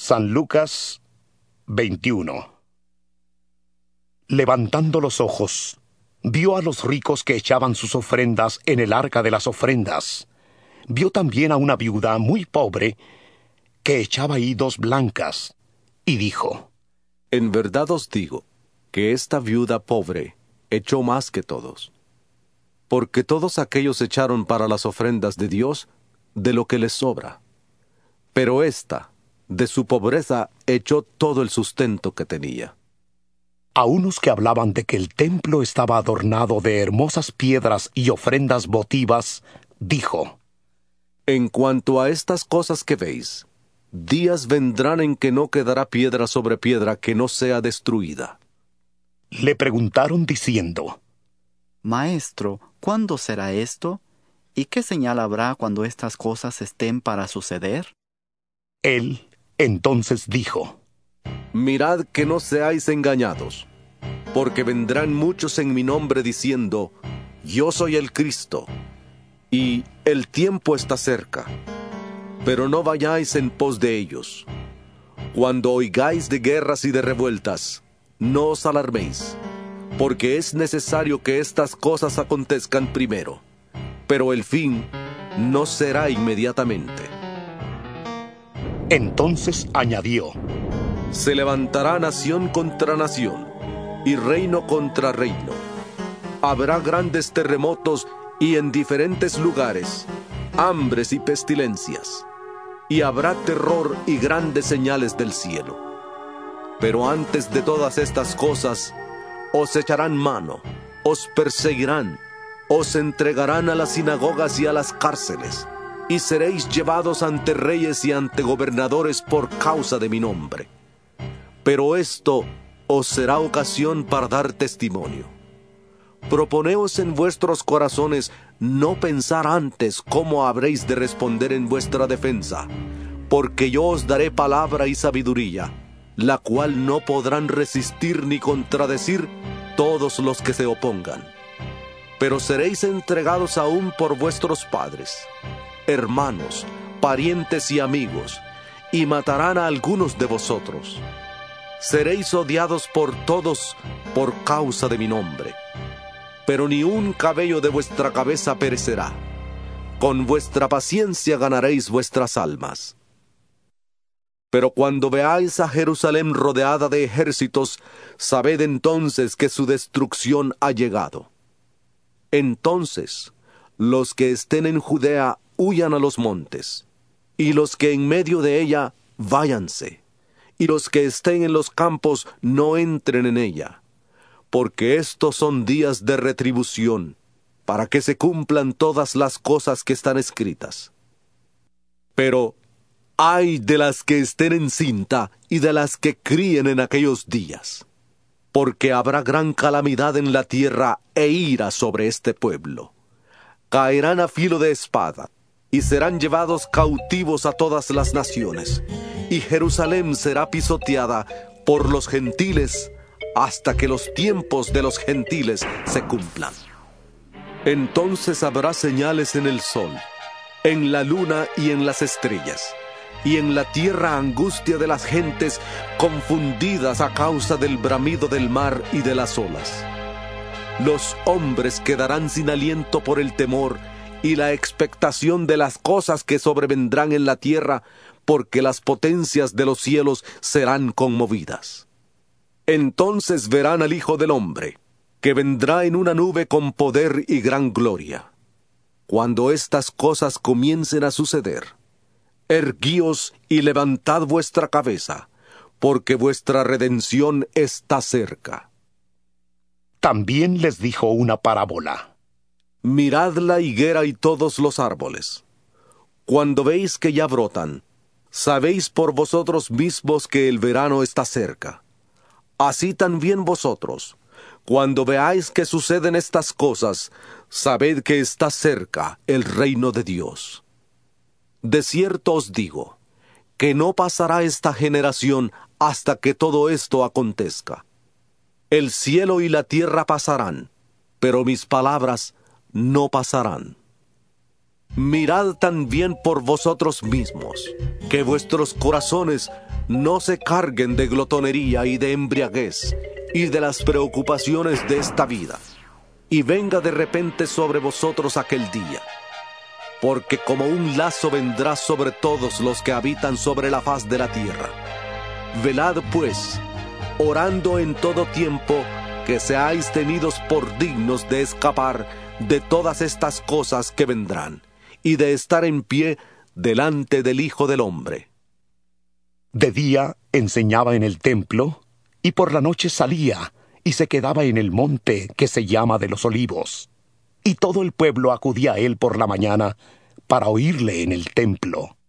San Lucas 21. Levantando los ojos, vio a los ricos que echaban sus ofrendas en el arca de las ofrendas. Vio también a una viuda muy pobre que echaba ahí 2 blancas, y dijo: En verdad os digo, que esta viuda pobre echó más que todos. Porque todos aquellos echaron para las ofrendas de Dios de lo que les sobra. Pero ésta, de su pobreza, echó todo el sustento que tenía. A unos que hablaban de que el templo estaba adornado de hermosas piedras y ofrendas votivas, dijo: En cuanto a estas cosas que veis, días vendrán en que no quedará piedra sobre piedra que no sea destruida. Le preguntaron diciendo: Maestro, ¿cuándo será esto? ¿Y qué señal habrá cuando estas cosas estén para suceder? Él entonces dijo: Mirad que no seáis engañados, porque vendrán muchos en mi nombre diciendo: Yo soy el Cristo, y el tiempo está cerca. Pero no vayáis en pos de ellos. Cuando oigáis de guerras y de revueltas, no os alarméis, porque es necesario que estas cosas acontezcan primero, pero el fin no será inmediatamente. Entonces añadió: Se levantará nación contra nación, y reino contra reino. Habrá grandes terremotos y en diferentes lugares, hambres y pestilencias. Y habrá terror y grandes señales del cielo. Pero antes de todas estas cosas, os echarán mano, os perseguirán, os entregarán a las sinagogas y a las cárceles, y seréis llevados ante reyes y ante gobernadores por causa de mi nombre. Pero esto os será ocasión para dar testimonio. Proponeos en vuestros corazones no pensar antes cómo habréis de responder en vuestra defensa, porque yo os daré palabra y sabiduría, la cual no podrán resistir ni contradecir todos los que se opongan. Pero seréis entregados aún por vuestros padres, hermanos, parientes y amigos, y matarán a algunos de vosotros. Seréis odiados por todos por causa de mi nombre. Pero ni un cabello de vuestra cabeza perecerá. Con vuestra paciencia ganaréis vuestras almas. Pero cuando veáis a Jerusalén rodeada de ejércitos, sabed entonces que su destrucción ha llegado. Entonces, los que estén en Judea huyan a los montes, y los que en medio de ella váyanse, y los que estén en los campos no entren en ella. Porque estos son días de retribución, para que se cumplan todas las cosas que están escritas. Pero ay de las que estén encinta y de las que críen en aquellos días, porque habrá gran calamidad en la tierra e ira sobre este pueblo. Caerán a filo de espada, y serán llevados cautivos a todas las naciones, y Jerusalén será pisoteada por los gentiles, hasta que los tiempos de los gentiles se cumplan. Entonces habrá señales en el sol, en la luna y en las estrellas, y en la tierra angustia de las gentes confundidas a causa del bramido del mar y de las olas. Los hombres quedarán sin aliento por el temor y la expectación de las cosas que sobrevendrán en la tierra, porque las potencias de los cielos serán conmovidas. Entonces verán al Hijo del Hombre, que vendrá en una nube con poder y gran gloria. Cuando estas cosas comiencen a suceder, erguíos y levantad vuestra cabeza, porque vuestra redención está cerca. También les dijo una parábola: Mirad la higuera y todos los árboles. Cuando veis que ya brotan, sabéis por vosotros mismos que el verano está cerca. Así también vosotros, cuando veáis que suceden estas cosas, sabed que está cerca el reino de Dios. De cierto os digo, que no pasará esta generación hasta que todo esto acontezca. El cielo y la tierra pasarán, pero mis palabras no pasarán. Mirad también por vosotros mismos, que vuestros corazones no se carguen de glotonería y de embriaguez, y de las preocupaciones de esta vida, y venga de repente sobre vosotros aquel día. Porque como un lazo vendrá sobre todos los que habitan sobre la faz de la tierra. Velad pues, orando en todo tiempo, que seáis tenidos por dignos de escapar de todas estas cosas que vendrán, y de estar en pie delante del Hijo del Hombre. De día enseñaba en el templo, y por la noche salía, y se quedaba en el monte que se llama de los Olivos. Y todo el pueblo acudía a él por la mañana para oírle en el templo.